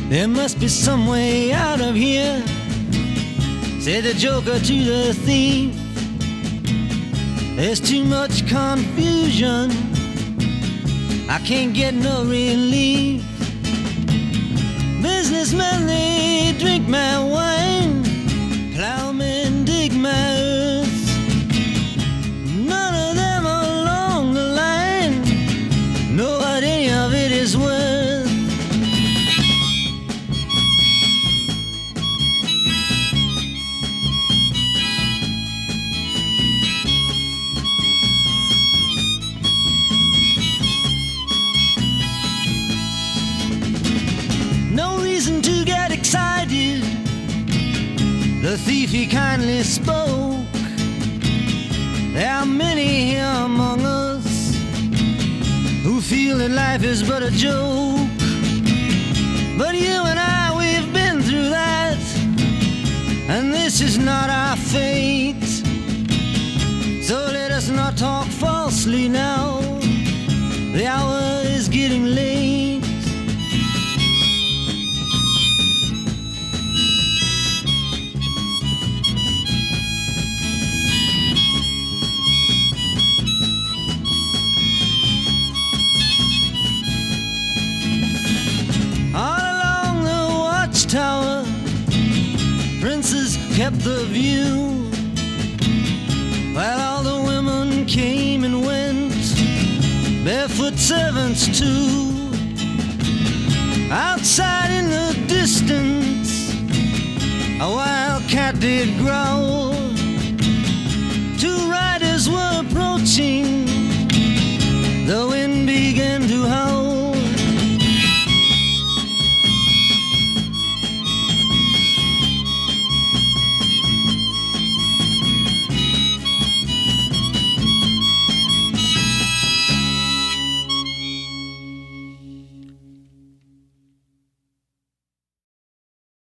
There must be some way out of here, said the joker to the thief. There's too much confusion, I can't get no relief. Businessmen, they drink my wine, plowmen dig my earth. None of them along the line know what any of it is worth. No reason to get excited, the thief he kindly spoke. There are many here among us who feel that life is but a joke. But you and I, we've been through that, and this is not our fate. So let us not talk falsely now, the hour is getting late. Tower, princes kept the view, while all the women came and went, barefoot servants too. Outside in the distance, a wild cat did growl.